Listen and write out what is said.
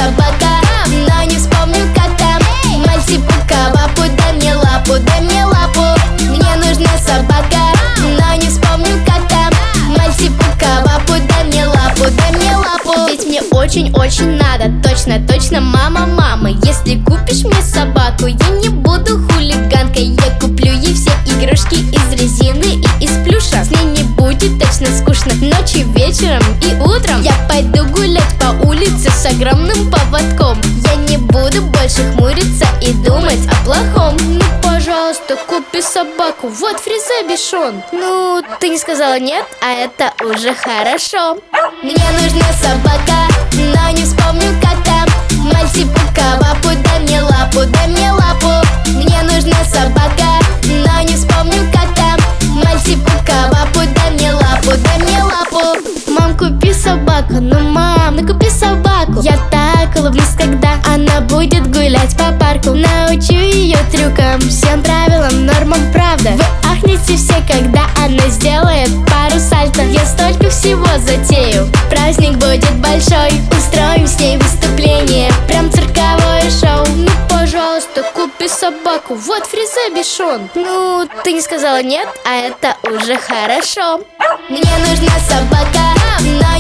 собака, но не вспомню, как там. Мальти-пука-лапу, дай мне лапу, дай мне лапу. Мне нужна собака, но не вспомню, как там. Мальти-пука-лапу, дай мне лапу, дай мне лапу. Ведь мне очень-очень надо, точно-точно, мама. Если купишь мне собаку, я не буду хулиганкой. Я куплю ей все игрушки из резины и из плюша. С ней не будет точно скучно ночью, вечером и утром. Я пойду гулять по улице с огромным поводком. Я не буду больше хмуриться и думать о плохом. Ну, пожалуйста, купи собаку, вот Фризе Бишон. Ну, ты не сказала нет, а это уже хорошо. Мне нужна собака, но не вспомню, как там. Мальти-пука-лапу, дай мне лапу, дай мне лапу. Мне нужна собака, но не вспомню, как там. Мальти-пука-лапу, дай мне лапу, дай мне лапу. Мам, купи собаку, ну мам, ну купи собаку. Я так улыбнусь, когда она будет гулять по парку. Научу ее трюкам, всем правилам, нормам, правда. Вы ахнете все, когда она сделает пару сальто. Я столько всего затею, праздник будет большой. Устроим с ней выступление, прям цирковое шоу. Ну, пожалуйста, купи собаку, вот Фризе Бишон. Ну, ты не сказала нет, а это уже хорошо. Мне нужна собака, но